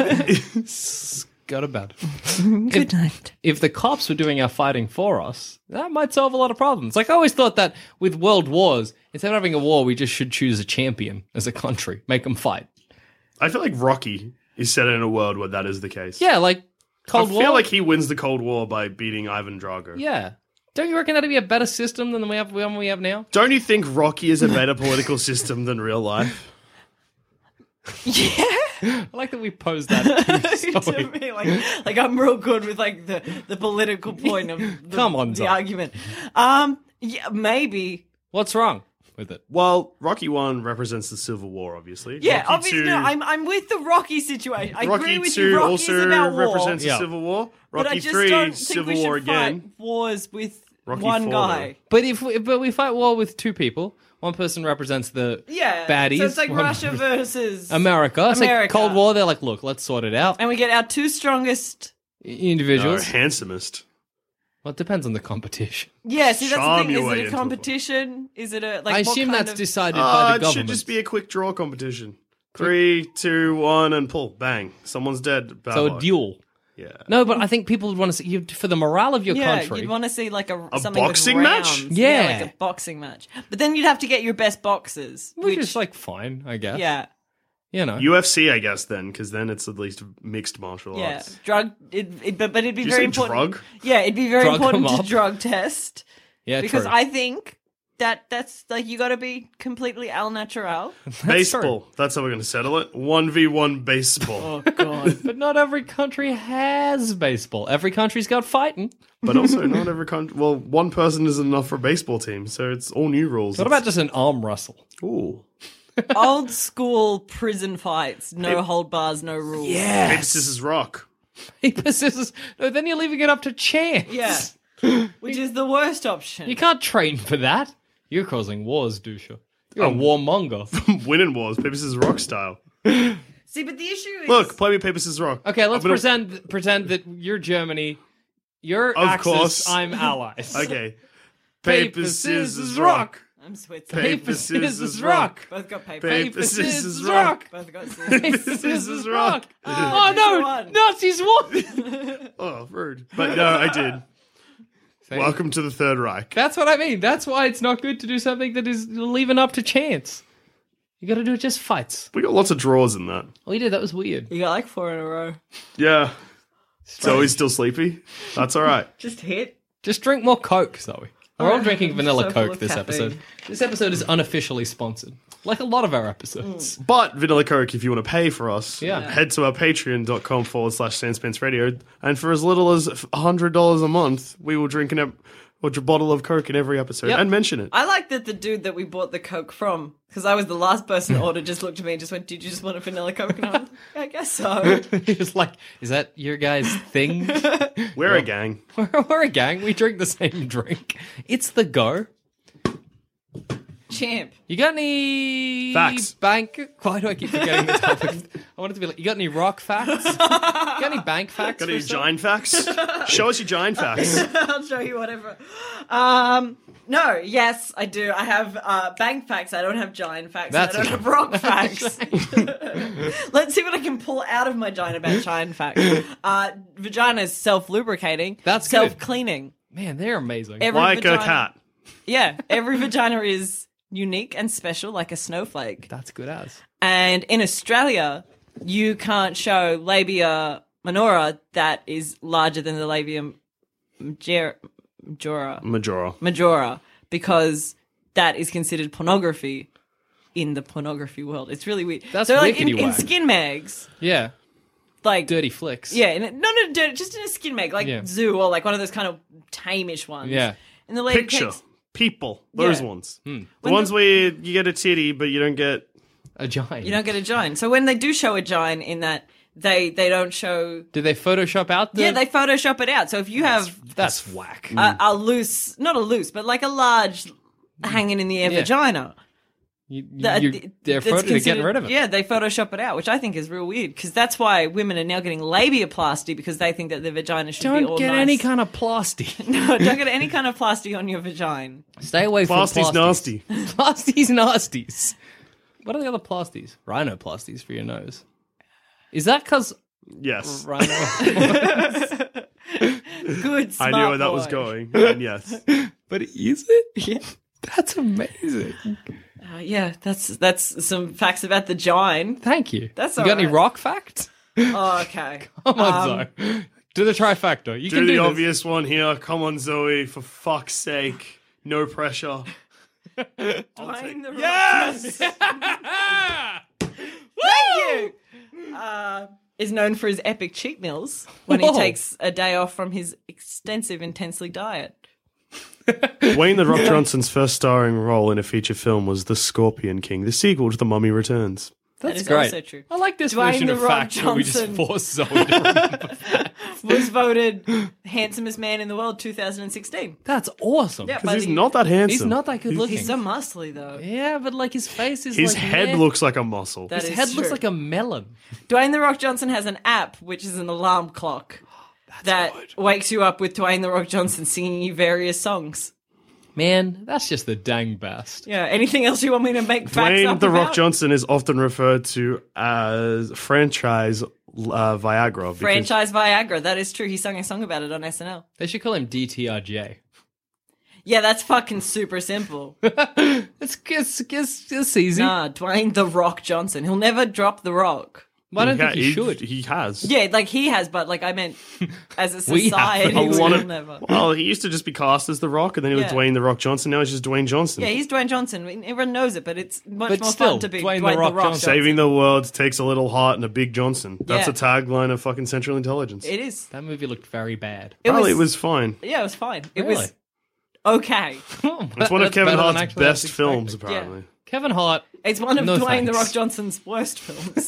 Speaker 11: Go to bed.
Speaker 12: Good night.
Speaker 11: If the cops were doing our fighting for us, that might solve a lot of problems. Like, I always thought that with world wars, instead of having a war, we just should choose a champion as a country, make them fight.
Speaker 10: I feel like Rocky is set in a world where that is the case.
Speaker 11: Yeah, like Cold
Speaker 10: I
Speaker 11: War.
Speaker 10: feel like he wins the Cold War by beating Ivan Drago.
Speaker 11: Yeah. Don't you reckon that'd be a better system than the one we have now?
Speaker 10: Don't you think Rocky is a better political system than real life?
Speaker 12: Yeah.
Speaker 11: I like that we posed that too.
Speaker 12: To me, like I'm real good with like the political point of the,
Speaker 11: Come on,
Speaker 12: the
Speaker 11: Zoe.
Speaker 12: argument. Yeah, maybe.
Speaker 11: What's wrong with it?
Speaker 10: Well, Rocky 1 represents the Civil War, obviously.
Speaker 12: Yeah,
Speaker 10: Rocky
Speaker 12: obviously.
Speaker 10: 2,
Speaker 12: No, I'm with the Rocky situation. I
Speaker 10: Rocky
Speaker 12: agree with
Speaker 10: 2
Speaker 12: you. Rocky
Speaker 10: also
Speaker 12: is about war,
Speaker 10: represents
Speaker 11: Yeah.
Speaker 10: the Civil War.
Speaker 12: but I
Speaker 10: Rocky
Speaker 12: just
Speaker 10: 3,
Speaker 12: don't think
Speaker 10: Civil
Speaker 12: we should
Speaker 10: War again.
Speaker 12: fight wars with
Speaker 10: Rocky
Speaker 12: one
Speaker 10: 4,
Speaker 12: guy.
Speaker 11: But we fight war with 2 people. One person represents the
Speaker 12: Yeah,
Speaker 11: baddies.
Speaker 12: so it's like
Speaker 11: One-
Speaker 12: Russia versus
Speaker 11: America. It's like
Speaker 12: America.
Speaker 11: Cold War. They're like, look, let's sort it out.
Speaker 12: and we get our 2 strongest.
Speaker 11: Individuals.
Speaker 10: handsomest.
Speaker 11: Well, it depends on the competition.
Speaker 12: Yeah, see that's
Speaker 10: Charm
Speaker 12: the thing.
Speaker 10: your
Speaker 12: Is
Speaker 10: way
Speaker 12: it a
Speaker 10: into a
Speaker 12: competition? Is it a like?
Speaker 11: I
Speaker 12: what
Speaker 11: assume
Speaker 12: kind
Speaker 11: that's
Speaker 12: of...
Speaker 11: decided by the
Speaker 10: It
Speaker 11: government.
Speaker 10: should just be a quick draw competition. 3, 2, 1, and pull. Bang. Someone's dead. Bad
Speaker 11: So
Speaker 10: luck.
Speaker 11: a duel.
Speaker 10: Yeah.
Speaker 11: No, but I think people would want to see for the morale of your country.
Speaker 12: You'd want to see like a something
Speaker 10: boxing
Speaker 12: with
Speaker 10: match?
Speaker 12: rounds.
Speaker 11: Yeah.
Speaker 12: like a boxing match. But then you'd have to get your best boxers,
Speaker 11: which is like fine, I guess.
Speaker 12: yeah.
Speaker 11: You know.
Speaker 10: UFC, I guess, then, because then it's at least mixed martial arts.
Speaker 12: But it'd be
Speaker 10: Did you
Speaker 12: very
Speaker 10: say
Speaker 12: important.
Speaker 10: drug?
Speaker 12: Yeah, it'd be very
Speaker 11: Drug
Speaker 12: important
Speaker 11: them
Speaker 12: to
Speaker 11: up.
Speaker 12: drug test.
Speaker 11: Yeah,
Speaker 12: because
Speaker 11: true.
Speaker 12: I think that's like you got to be completely al natural.
Speaker 10: Baseball. That's how we're going to settle it. 1v1 baseball.
Speaker 12: Oh god!
Speaker 11: But not every country has baseball. Every country's got fighting.
Speaker 10: But also, not every country. Well, one person isn't enough for a baseball team, so it's all new rules.
Speaker 11: What about just an arm wrestle?
Speaker 10: Ooh.
Speaker 12: Old school prison fights, no hold bars, no rules.
Speaker 10: Paper, scissors, rock.
Speaker 11: Paper, scissors. No, then you're leaving it up to chance.
Speaker 12: Yeah, which is the worst option.
Speaker 11: You can't train for that. You're causing wars, Dusha. You're a warmonger.
Speaker 10: Winning wars, paper, scissors, rock style.
Speaker 12: See, but the issue is...
Speaker 10: Look, play me paper, scissors, rock.
Speaker 11: Okay, let's pretend that you're Germany. You're
Speaker 10: Of
Speaker 11: Axis,
Speaker 10: course.
Speaker 11: I'm Allies.
Speaker 10: Okay. Paper, scissors, rock.
Speaker 12: I'm Switzerland.
Speaker 11: Paper, scissors, rock.
Speaker 12: Both got paper.
Speaker 10: Paper, scissors, rock.
Speaker 12: Both got
Speaker 11: Paper,
Speaker 12: scissors.
Speaker 11: scissors, rock.
Speaker 12: Oh,
Speaker 11: Oh no,
Speaker 12: won.
Speaker 11: Nazis won.
Speaker 10: Oh, rude. But no, I did. Welcome to the Third Reich.
Speaker 11: That's what I mean. That's why it's not good to do something that is leaving up to chance. You got to do it just fights.
Speaker 10: We got lots of draws in that.
Speaker 11: Oh, you did. That was weird.
Speaker 12: You got like 4 in a row.
Speaker 10: Yeah. Zoe's still sleepy. That's all right.
Speaker 12: Just hit.
Speaker 11: Just drink more Coke, Zoe. We're all drinking vanilla
Speaker 12: So full
Speaker 11: Coke
Speaker 12: of
Speaker 11: this
Speaker 12: caffeine.
Speaker 11: episode. This episode is unofficially sponsored, like a lot of our episodes.
Speaker 10: But Vanilla Coke, if you want to pay for us,
Speaker 11: Yeah.
Speaker 10: head to our patreon.com/Sanspants Radio. And for as little as $100 a month, we will drink a bottle of Coke in every episode
Speaker 11: Yep.
Speaker 10: and mention it.
Speaker 12: I like that the dude that we bought the Coke from, because I was the last person to order, just looked at me and just went, "Did you just want a vanilla Coke?" And I went, "Yeah, I guess so."
Speaker 11: He was like, is that your guys' thing?
Speaker 10: We're a gang.
Speaker 11: We're a gang. We drink the same drink. It's the go.
Speaker 12: Champ.
Speaker 11: You got any
Speaker 10: Facts.
Speaker 11: bank? Why do I keep forgetting the topic? I want it to be like, you got any rock facts? You got any bank facts?
Speaker 10: Got
Speaker 11: for
Speaker 10: any
Speaker 11: us?
Speaker 10: giant facts? Show us your giant facts.
Speaker 12: I'll show you whatever. No, yes, I do. I have bank facts. I don't have giant facts.
Speaker 11: That's
Speaker 12: I don't
Speaker 11: okay.
Speaker 12: have rock facts. Let's see what I can pull out of my giant about giant facts. Vagina is self-lubricating.
Speaker 11: That's good.
Speaker 12: self-cleaning.
Speaker 11: Man, they're amazing.
Speaker 12: Every
Speaker 10: Like
Speaker 12: vagina,
Speaker 10: a cat.
Speaker 12: Yeah, every vagina is unique and special, like a snowflake.
Speaker 11: That's good as.
Speaker 12: And in Australia, you can't show labia minora that is larger than the labia majora because that is considered pornography in the pornography world. It's really weird.
Speaker 11: That's
Speaker 12: so like in
Speaker 11: wickety-whack.
Speaker 12: skin mags,
Speaker 11: Yeah.
Speaker 12: like
Speaker 11: Dirty flicks.
Speaker 12: yeah, not in a dirty, just in a skin mag, like
Speaker 11: Yeah.
Speaker 12: Zoo or like one of those kind of tame-ish ones.
Speaker 11: Yeah.
Speaker 12: And the lady
Speaker 10: Picture.
Speaker 12: takes
Speaker 10: People. Those
Speaker 12: Yeah.
Speaker 10: ones.
Speaker 11: Hmm.
Speaker 10: The ones where you get a titty, but you don't get...
Speaker 11: A giant.
Speaker 12: you don't get a giant. So when they do show a giant in that, they don't show.
Speaker 11: Did they Photoshop out the...
Speaker 12: Yeah, they Photoshop it out. So if you have
Speaker 11: That's whack.
Speaker 12: a loose, not a loose, but like a large hanging in the air
Speaker 11: Yeah.
Speaker 12: vagina.
Speaker 11: They're
Speaker 12: That's
Speaker 11: getting
Speaker 12: considered-
Speaker 11: rid of it.
Speaker 12: Yeah, they Photoshop it out, which I think is real weird because that's why women are now getting labiaplasty because they think that their vagina should be
Speaker 11: Don't
Speaker 12: all
Speaker 11: get
Speaker 12: nice.
Speaker 11: any kind of plasty.
Speaker 12: No, don't get any kind of plasty on your vagina.
Speaker 11: Stay away from
Speaker 10: Plasty's
Speaker 11: plasties.
Speaker 10: nasty.
Speaker 11: Plasties nasties. What are the other plasties? Rhinoplasties for your nose. Is that because
Speaker 10: Yes.
Speaker 12: Good.
Speaker 10: I
Speaker 12: Smart
Speaker 10: knew where that
Speaker 12: boy.
Speaker 10: was going. And yes.
Speaker 11: But is it?
Speaker 12: Yeah.
Speaker 11: That's amazing.
Speaker 12: Yeah, that's some facts about the gine.
Speaker 11: Thank you.
Speaker 12: That's
Speaker 11: you got any
Speaker 12: alright.
Speaker 11: rock facts?
Speaker 12: Oh, okay.
Speaker 11: Come on, Zoe. Do the trifecta. You
Speaker 10: Do
Speaker 11: can
Speaker 10: the
Speaker 11: do this.
Speaker 10: obvious one here. Come on, Zoe. For fuck's sake. No pressure.
Speaker 12: Dwayne the Rock
Speaker 10: Yes!
Speaker 12: Thank you. Is known for his epic cheat meals when he
Speaker 11: Whoa.
Speaker 12: takes a day off from his extensive, intensely diet.
Speaker 10: Wayne The Rock Johnson's first starring role in a feature film was The Scorpion King, the sequel to The Mummy Returns.
Speaker 12: That
Speaker 11: That's
Speaker 12: is
Speaker 11: great.
Speaker 12: also true.
Speaker 11: I like this
Speaker 12: Dwayne
Speaker 11: version
Speaker 12: The
Speaker 11: of
Speaker 12: Rock
Speaker 11: facts where we just
Speaker 12: Johnson.
Speaker 11: force Zoe to remember.
Speaker 12: Was voted handsomest man in the world 2016.
Speaker 11: That's awesome.
Speaker 12: Yeah,
Speaker 10: Because he's not that handsome.
Speaker 11: He's not that good looking.
Speaker 12: He's so muscly though.
Speaker 11: Yeah, but like his face is
Speaker 10: His
Speaker 11: like
Speaker 10: head
Speaker 11: meh.
Speaker 10: looks like a muscle.
Speaker 12: That
Speaker 11: His
Speaker 12: is
Speaker 11: head looks
Speaker 12: true.
Speaker 11: like a melon.
Speaker 12: Dwayne The Rock Johnson has an app which is an alarm clock that wakes you up with Dwayne The Rock Johnson singing you various songs.
Speaker 11: Man, that's just the dang best.
Speaker 12: Yeah. Anything else you want me to make facts
Speaker 10: Dwayne
Speaker 12: up
Speaker 10: The Rock
Speaker 12: about?
Speaker 10: Johnson is often referred to as franchise Viagra. because-
Speaker 12: Franchise Viagra. That is true. He sung a song about it on SNL.
Speaker 11: They should call him DTRJ.
Speaker 12: Yeah, that's fucking super simple.
Speaker 11: It's easy.
Speaker 12: Nah, Dwayne The Rock Johnson. He'll never drop The Rock.
Speaker 11: I don't think he should.
Speaker 10: He has.
Speaker 12: Yeah, like he has, but like I meant as a society, we'll never.
Speaker 10: Well, he used to just be cast as The Rock, and then he was Dwayne The Rock Johnson. Now he's just Dwayne Johnson.
Speaker 12: Yeah, he's Dwayne Johnson. I mean, everyone knows it, but it's much more
Speaker 11: still,
Speaker 12: fun to be
Speaker 11: Dwayne
Speaker 12: Dwayne
Speaker 11: The Rock Johnson.
Speaker 10: Saving the world takes a little heart and a big Johnson. That's
Speaker 12: Yeah.
Speaker 10: a tagline of fucking Central Intelligence.
Speaker 12: It is.
Speaker 11: That movie looked very bad.
Speaker 10: It was fine.
Speaker 12: Yeah, it was fine. It
Speaker 11: Really?
Speaker 12: was okay.
Speaker 10: It's one of Kevin Hart's best films, apparently.
Speaker 11: Kevin Hart.
Speaker 12: It's one of
Speaker 11: No
Speaker 12: Dwayne The
Speaker 11: thanks.
Speaker 12: Rock Johnson's worst films.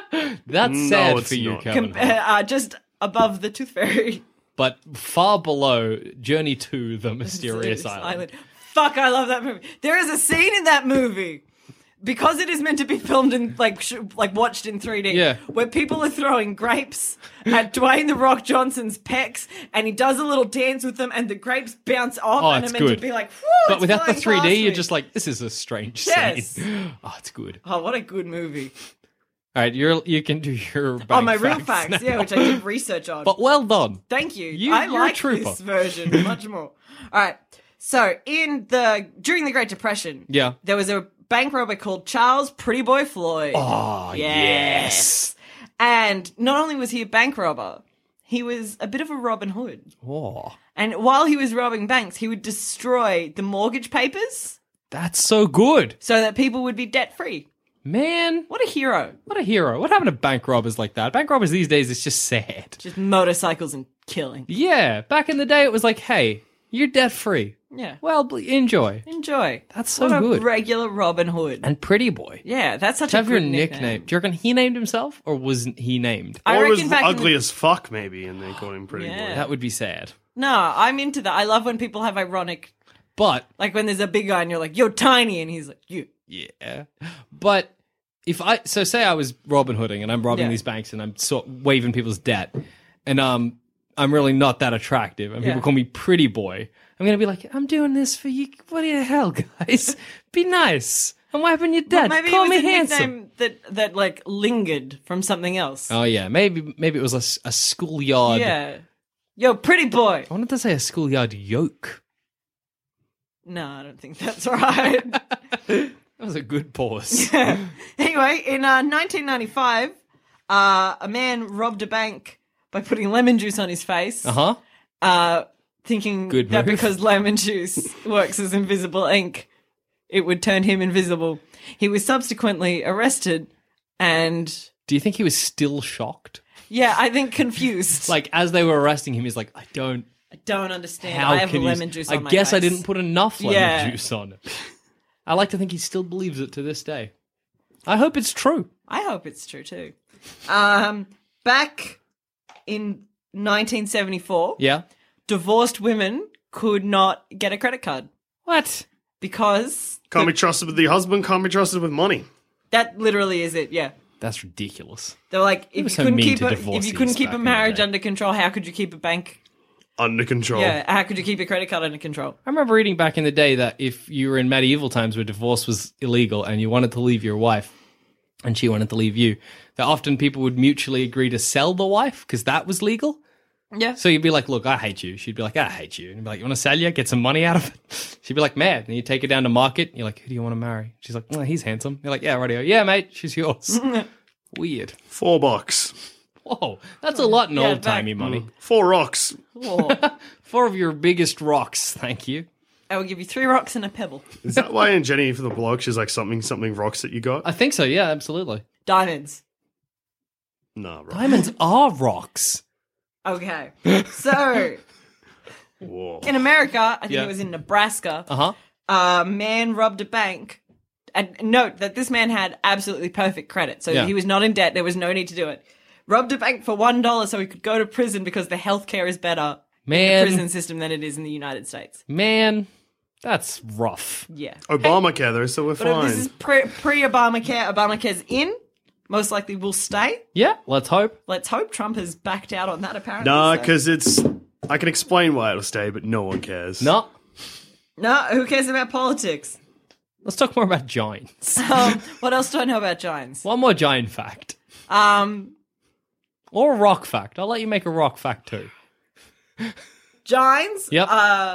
Speaker 11: That's sad for you, Kevin Hart.
Speaker 12: Just above The Tooth Fairy.
Speaker 11: But far below Journey to the Mysterious Island.
Speaker 12: Fuck, I love that movie. There is a scene in that movie, because it is meant to be filmed in, like watched in 3D, where people are throwing grapes at Dwayne The Rock Johnson's pecs, and he does a little dance with them, and the grapes bounce off, and
Speaker 11: it's
Speaker 12: are meant
Speaker 11: good.
Speaker 12: to be like,
Speaker 11: But
Speaker 12: it's
Speaker 11: without the
Speaker 12: flying
Speaker 11: 3D,
Speaker 12: past
Speaker 11: you're
Speaker 12: me.
Speaker 11: just like, this is a strange
Speaker 12: Yes.
Speaker 11: scene. Oh, it's good.
Speaker 12: Oh, what a good movie.
Speaker 11: All right, you can do your
Speaker 12: Oh, my real
Speaker 11: facts
Speaker 12: facts,
Speaker 11: now.
Speaker 12: which I did research on.
Speaker 11: But well done.
Speaker 12: Thank you.
Speaker 11: You're
Speaker 12: I
Speaker 11: a
Speaker 12: like
Speaker 11: trooper.
Speaker 12: this version much more. All right. So during the Great Depression, there was a bank robber called Charles Pretty Boy Floyd.
Speaker 11: Oh, yes.
Speaker 12: And not only was he a bank robber, he was a bit of a Robin Hood.
Speaker 11: Oh,
Speaker 12: And while he was robbing banks, he would destroy the mortgage papers
Speaker 11: that's so good.
Speaker 12: so that people would be debt free.
Speaker 11: Man,
Speaker 12: What a hero.
Speaker 11: what a hero. What happened to bank robbers like that? Bank robbers these days, it's just sad.
Speaker 12: Just motorcycles and killing.
Speaker 11: Yeah, back in the day, it was like, hey, you're debt free.
Speaker 12: Yeah.
Speaker 11: Well, enjoy.
Speaker 12: Enjoy.
Speaker 11: That's so
Speaker 12: what
Speaker 11: good.
Speaker 12: A regular Robin Hood.
Speaker 11: And Pretty Boy.
Speaker 12: Yeah, that's such
Speaker 11: To
Speaker 12: a
Speaker 11: have your
Speaker 12: good
Speaker 11: nickname. Do you reckon he named himself, or wasn't he named?
Speaker 12: I
Speaker 10: Or
Speaker 12: reckon
Speaker 10: was
Speaker 12: back in
Speaker 10: ugly
Speaker 12: the-
Speaker 10: as fuck, maybe, and they called him Pretty Boy.
Speaker 11: That would be sad.
Speaker 12: No, I'm into that. I love when people have ironic,
Speaker 11: But
Speaker 12: like when there's a big guy and you're like, you're tiny, and he's like, you.
Speaker 11: yeah, but say I was Robin Hooding and I'm robbing these banks and I'm waiving people's debt, and I'm really not that attractive, and people call me Pretty Boy. I'm gonna be like, I'm doing this for you. What the hell, guys? Be nice. I'm wiping your debt.
Speaker 12: Maybe
Speaker 11: Call
Speaker 12: it was
Speaker 11: me
Speaker 12: a
Speaker 11: handsome.
Speaker 12: nickname that like lingered from something else.
Speaker 11: Oh yeah, maybe it was a schoolyard.
Speaker 12: Yeah. Yo, Pretty Boy.
Speaker 11: I wanted to say a schoolyard yoke.
Speaker 12: No, I don't think that's right.
Speaker 11: That was a good pause.
Speaker 12: Anyway, in 1995, a man robbed a bank by putting lemon juice on his face. Thinking
Speaker 11: Good
Speaker 12: that
Speaker 11: move.
Speaker 12: because lemon juice works as invisible ink, it would turn him invisible. He was subsequently arrested and...
Speaker 11: Do you think he was still shocked?
Speaker 12: Yeah, I think confused.
Speaker 11: Like, as they were arresting him, he's like, I don't
Speaker 12: understand.
Speaker 11: How
Speaker 12: I have
Speaker 11: can you-
Speaker 12: lemon juice on my
Speaker 11: I guess I
Speaker 12: face.
Speaker 11: didn't put enough lemon
Speaker 12: Yeah.
Speaker 11: juice on it. I like to think he still believes it to this day. I hope it's true.
Speaker 12: I hope it's true too. Back in 1974, divorced women could not get a credit card.
Speaker 11: What?
Speaker 12: Because
Speaker 10: Can't be trusted with the husband, can't be trusted with money.
Speaker 12: that literally is it. Yeah,
Speaker 11: That's ridiculous.
Speaker 12: they were like,
Speaker 11: They
Speaker 12: if
Speaker 11: were
Speaker 12: you
Speaker 11: so
Speaker 12: couldn't
Speaker 11: mean
Speaker 12: keep
Speaker 11: to
Speaker 12: a, if
Speaker 11: divorcees
Speaker 12: you couldn't keep
Speaker 11: back
Speaker 12: a
Speaker 11: in the
Speaker 12: marriage
Speaker 11: day.
Speaker 12: under control, how could you keep a bank?
Speaker 10: Under control.
Speaker 12: Yeah, how could you keep a credit card under control?
Speaker 11: I remember reading back in the day that if you were in medieval times where divorce was illegal and you wanted to leave your wife and she wanted to leave you, that often people would mutually agree to sell the wife because that was legal.
Speaker 12: Yeah.
Speaker 11: So you'd be like, look, I hate you. She'd be like, I hate you. And you'd be like, you want to sell you? Get some money out of it? She'd be like, mad. And you take her down to market. And you're like, who do you want to marry? She's like, oh, he's handsome. You're like, yeah, radio. Yeah, mate, she's yours. Weird.
Speaker 10: $4.
Speaker 11: Whoa, that's a lot in
Speaker 12: Yeah,
Speaker 11: old-timey
Speaker 12: back-
Speaker 11: money.
Speaker 10: 4 rocks.
Speaker 12: Oh,
Speaker 11: 4 of your biggest rocks, thank you.
Speaker 12: I will give you 3 rocks and a pebble.
Speaker 10: Is that why in Jenny for the blog she's like something rocks that you got?
Speaker 11: I think so, yeah, absolutely.
Speaker 12: Diamonds.
Speaker 10: No, right.
Speaker 11: Diamonds are rocks.
Speaker 12: Okay, so
Speaker 10: Whoa.
Speaker 12: in America, I think
Speaker 11: Yeah.
Speaker 12: it was in Nebraska.
Speaker 11: Uh-huh.
Speaker 12: A man robbed a bank. And note that this man had absolutely perfect credit. So
Speaker 11: Yeah.
Speaker 12: he was not in debt. There was no need to do it. Robbed a bank for $1 so he could go to prison because the healthcare is better in
Speaker 11: Man.
Speaker 12: the prison system than it is in the United States.
Speaker 11: Man, that's rough.
Speaker 12: Yeah.
Speaker 10: Obamacare though, so we're
Speaker 12: But if
Speaker 10: fine.
Speaker 12: this is pre-Obamacare. Obamacare's in. Most likely will stay.
Speaker 11: Yeah, let's hope.
Speaker 12: Let's hope Trump has backed out on that apparently.
Speaker 10: Nah,
Speaker 12: so-
Speaker 10: because I can explain why it'll stay, but no one cares.
Speaker 11: No,
Speaker 12: No, who cares about politics?
Speaker 11: let's talk more about giants.
Speaker 12: What else do I know about giants?
Speaker 11: One more giant fact. Or a rock fact. I'll let you make a rock fact too.
Speaker 12: Giants
Speaker 11: Yep.
Speaker 12: are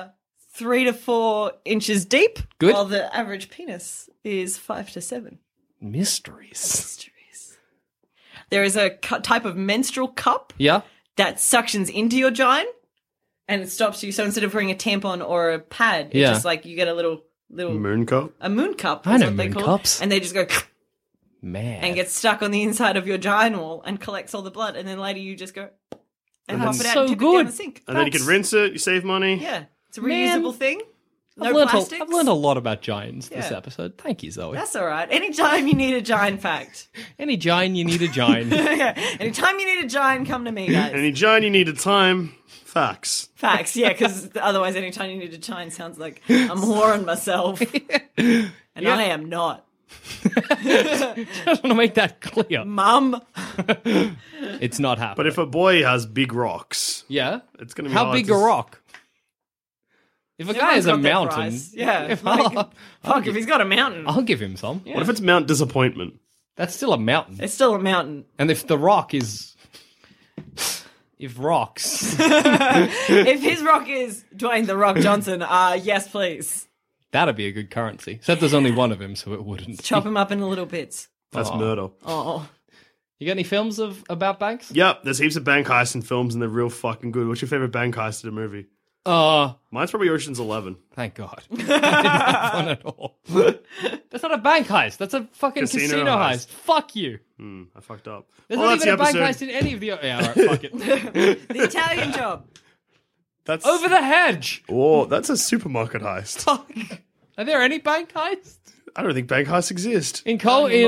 Speaker 12: 3 to 4 inches deep.
Speaker 11: Good.
Speaker 12: While the average penis is 5 to 7.
Speaker 11: Mysteries.
Speaker 12: There is a type of menstrual cup
Speaker 11: Yeah.
Speaker 12: that suctions into your gine and it stops you. So instead of wearing a tampon or a pad, it's just like you get a little
Speaker 10: moon cup.
Speaker 12: A moon cup.
Speaker 11: I
Speaker 12: is
Speaker 11: know
Speaker 12: what they
Speaker 11: moon
Speaker 12: call
Speaker 11: cups.
Speaker 12: it. And they just go
Speaker 11: Man.
Speaker 12: and get stuck on the inside of your gine wall and collects all the blood. And then later you just go and pop it out
Speaker 11: so
Speaker 12: and tip it
Speaker 11: good.
Speaker 12: down the sink.
Speaker 10: And then you can rinse it, you save money.
Speaker 12: Yeah. It's a reusable thing.
Speaker 11: I've learned a lot about giants this
Speaker 12: Yeah.
Speaker 11: episode. Thank you, Zoe.
Speaker 12: That's all right. Anytime you need a gine fact.
Speaker 11: Any giant you need a giant.
Speaker 12: Yeah. Anytime you need a gine, come to me, guys.
Speaker 10: Any giant you need a time. Facts.
Speaker 12: Facts, yeah, because otherwise anytime you need a gine sounds like I'm whoring myself. And I am not.
Speaker 11: Just want to make that clear.
Speaker 12: Mum.
Speaker 11: It's not happening.
Speaker 10: But if a boy has big rocks,
Speaker 11: yeah,
Speaker 10: it's going to be
Speaker 11: how
Speaker 10: hard
Speaker 11: big
Speaker 10: to
Speaker 11: a rock? If a guy has a
Speaker 12: Everyone's got their
Speaker 11: mountain,
Speaker 12: price. Yeah.
Speaker 11: if
Speaker 12: he's got a mountain.
Speaker 11: I'll give him some.
Speaker 10: What if it's Mount Disappointment?
Speaker 11: That's still a mountain.
Speaker 12: It's still a mountain.
Speaker 11: And if the rock is, if rocks,
Speaker 12: If his rock is Dwayne The Rock Johnson, yes, please.
Speaker 11: that'd be a good currency. Except there's only one of him, so it wouldn't.
Speaker 12: Chop him up into little bits.
Speaker 10: That's murder.
Speaker 12: Oh.
Speaker 11: You got any films about banks?
Speaker 10: Yep, there's heaps of bank heists in films and they're real fucking good. What's your favorite bank heist in a movie? Mine's probably Ocean's 11.
Speaker 11: Thank God. I didn't have one at all. That's not a bank heist. That's a fucking casino heist. Fuck you.
Speaker 10: I fucked up.
Speaker 11: There's
Speaker 10: Well,
Speaker 11: not
Speaker 10: that's
Speaker 11: even a
Speaker 10: the
Speaker 11: bank
Speaker 10: episode.
Speaker 11: heist in any of the... Yeah, all right, fuck it.
Speaker 12: The Italian Job.
Speaker 10: That's
Speaker 11: Over the hedge.
Speaker 10: Oh, that's a supermarket heist.
Speaker 11: Fuck. Are there any bank heists?
Speaker 10: I don't think bank heists exist.
Speaker 11: In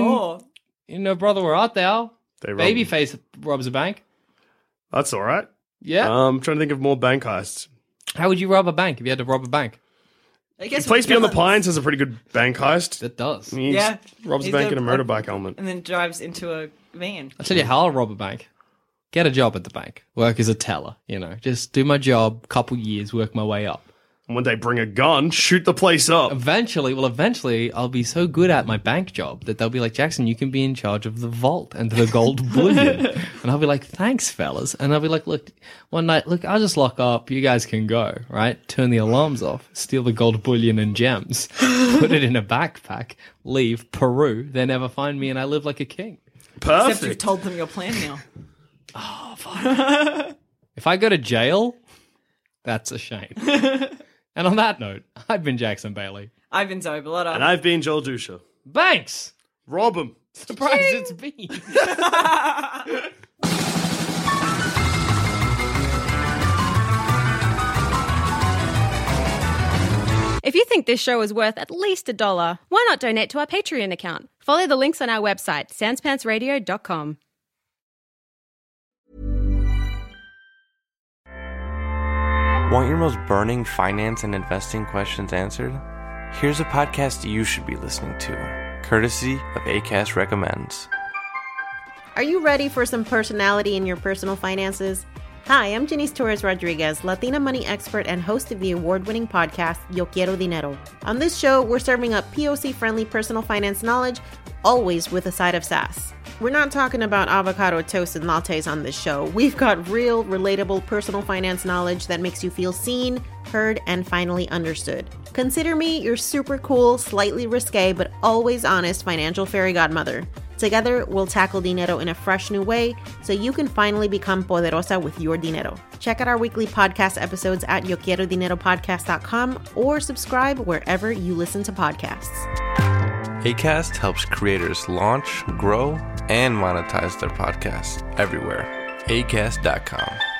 Speaker 11: No Brother, Where Art Thou? Babyface robs a bank.
Speaker 10: That's all right.
Speaker 11: Yeah.
Speaker 10: I'm trying to think of more bank heists.
Speaker 11: How would you rob a bank if you had to rob a bank?
Speaker 12: I guess
Speaker 10: Place Beyond the Pines has a pretty good bank heist.
Speaker 11: It does.
Speaker 10: He robs a bank in a motorbike helmet.
Speaker 12: And then drives into a van.
Speaker 11: I'll tell you how I'll rob a bank. Get a job at the bank. Work as a teller, Just do my job, couple years, work my way up.
Speaker 10: And one day bring a gun, shoot the place up.
Speaker 11: Eventually I'll be so good at my bank job that they'll be like, Jackson, you can be in charge of the vault and the gold bullion. And I'll be like, thanks, fellas. And I'll be like, look, one night, I'll just lock up. You guys can go, right? Turn the alarms off, steal the gold bullion and gems, put it in a backpack, leave Peru. They never find me and I live like a king.
Speaker 10: Perfect.
Speaker 12: Except you've told them your plan now.
Speaker 11: Oh, fuck. If I go to jail, that's a shame. And on that note, I've been Jackson Bailey.
Speaker 12: I've been Zoe Bellotta.
Speaker 10: And I've been Joel Dusha.
Speaker 11: Banks!
Speaker 10: Rob him.
Speaker 11: Surprise, it's me.
Speaker 15: If you think this show is worth at least $1, why not donate to our Patreon account? Follow the links on our website, sanspantsradio.com.
Speaker 2: Want your most burning finance and investing questions answered? Here's a podcast you should be listening to, courtesy of Acast Recommends.
Speaker 16: Are you ready for some personality in your personal finances? Hi, I'm Janice Torres-Rodriguez, Latina money expert and host of the award-winning podcast, Yo Quiero Dinero. On this show, we're serving up POC-friendly personal finance knowledge, always with a side of sass. We're not talking about avocado toast and lattes on this show. We've got real, relatable personal finance knowledge that makes you feel seen, heard, and finally understood. Consider me your super cool, slightly risque, but always honest financial fairy godmother. Together, we'll tackle dinero in a fresh new way so you can finally become poderosa with your dinero. Check out our weekly podcast episodes at YoQuieroDineroPodcast.com or subscribe wherever you listen to podcasts.
Speaker 2: Acast helps creators launch, grow, and monetize their podcasts everywhere. Acast.com.